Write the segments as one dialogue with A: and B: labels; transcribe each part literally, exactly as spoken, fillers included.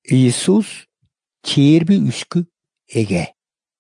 A: Иисус чээрби үскү эге.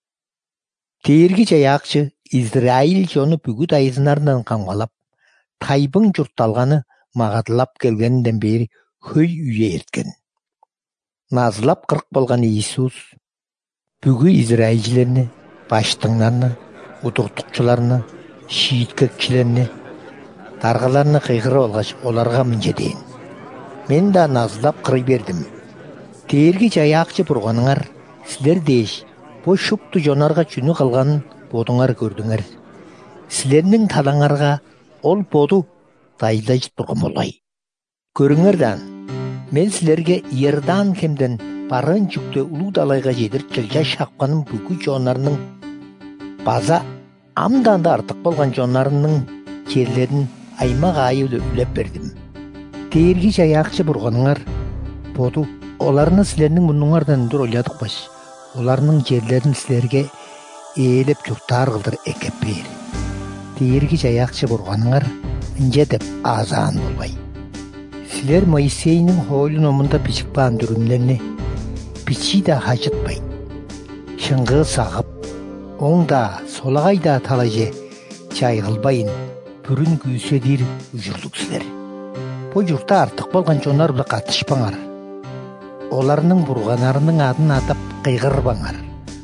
A: Тэрги жаякчы Израиль жону бүгүт айызынарынан камгалап, тайбың журтталганы магадылап келгенден бери хөй үйе эрткен. Назылап кырк болган Иисус бүгү Израильчилерни, баштыңнарны, удуртукчуларны, шийиткекчилерни, таргаларны кыйгырып алгач, оларга мынча дейин: мен да назылап кырый бердим. Тэрги жаякчы бурганыңар, силер дээш, бу шупту жонарга чүнү калганын бодуңар көрдүңөр. Силерниң талаңарга ол боду дайлажып турган болбай. Көрүңөр дан, мен силерге Иордан кемден барын жүктө улуу далайга жедирип келже шапканым бүгү жонарның база амдан да артык болгон жонарының жерлерин аймак айылы үлеп бердим. Тэрги жаякчы бурганыңар боду оларны силерниң мунуңардан үндүр ойладык баш. Оларның жерлерин силерге ээлеп журттар кылдыр экеп бер. Тэрги жаякчы бурганыңар инже деп азаан болбай. Силер Моисейнин хойлун омунда бичип баан дүрүмлерни бичи да хажытпай. Шыңгы сагып, оңда, солагайда талаже чай кылбайын, бүрүн күйсөдир ужурлук силер. Бу журтта артык болгон жонор биле катышпаңар. Оларның бурганарының адын атап кыйгырбаңар.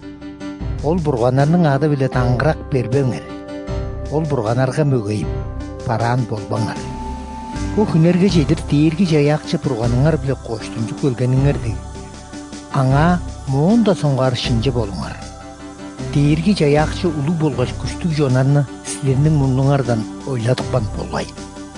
A: Ол бурганарның ады биле таңгырак бербеңер. Ол бурганарга мөгөйүп, параан болбаңар. Бу күнерге жедир тэрги жаякчы бурганыңар биле коштунжук өлгениңерди. Аңа моонда соңгар шынжы болуңар. Тэрги жаякчы улуу болгоч күчтүк жонарны силерниң мунуңардан ойладыкпан болбай.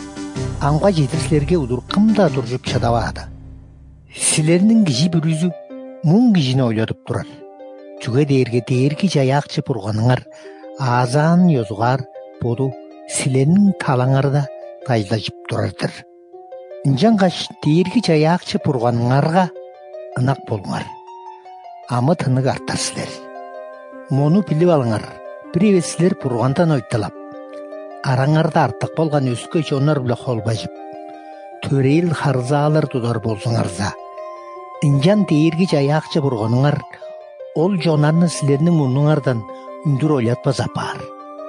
A: Аңга жедир силерге удур кымда туржуп чадабаады. Силерниң кижи бүрүзү муң кижини ойлодуп турар. Чүге дээрге тэрги жаякчы бурганыңар азаан ёзугар боду силерниң талаңарда тайлажып турардыр. Инжангаш тэрги жаякчы бурганыңарга ынак болуңар. Амы тынык артар силер. Мону билип алыңар. Бир силер бургандан ойталап, араңарда артык болган өскө жонор биле холбажып, төрел харзаалар тудар болсуңарза, инжан тэрги жаякчы бурганыңар ол жонарны силерниң мунуңардан үндүр ойлатпас апар.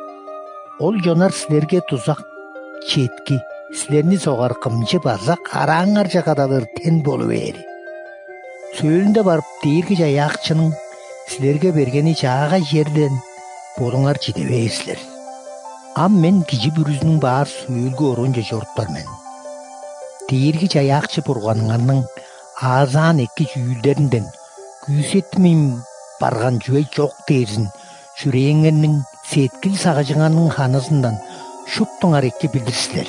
A: Ол жонар силерге тузак четки, силерни согар кымчы барса караңар жакадалыр тен болу бери. Сөйлүндө барып тэрги жаякчынын силерге бергени жаага жерден болуңар жетебейсилер. Ам мен кижи бүрүзүнүн баар сөөлгө оронжо жорттармен. Тэрги жаякчы бурганыңарның азаан эки жүйүлдеринден күйсетмейм барган жүйөй жок дээрсин жүрээңерниң сеткил сагажыңарның ханысындан шуптуңар эки билдирсилер.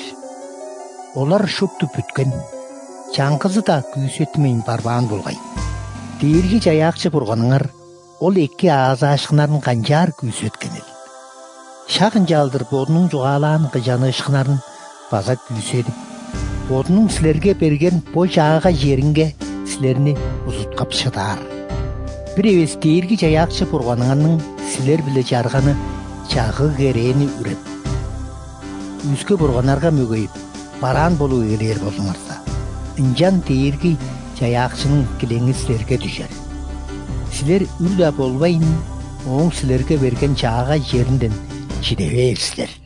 A: Олар шупту бүткөн, чаңкызы да күйсетмейм барбаан болгай. Тэрги жаякчы бурганыңар ол эки аазы ашкынарын канжаар күйсөткенел. Шагын жалдыр бодунун жугаалаан кыжаны ышкынарын база күйсөдүп, бодунун силерге берген бо жаага жеринге силерни узуткап шыдаар. Бир эбес тэрги жаякчы бурганыңарның силер биле жарганы жагы керээни үреп, үскө бурганарга мөгөйүп, бараан болуу элер болуңарса, инжан тэрги жаякчынын килеңи силерге түшөр. Силер үр да болбайын, оң силерге берген жаага жеринден чидебейсилер.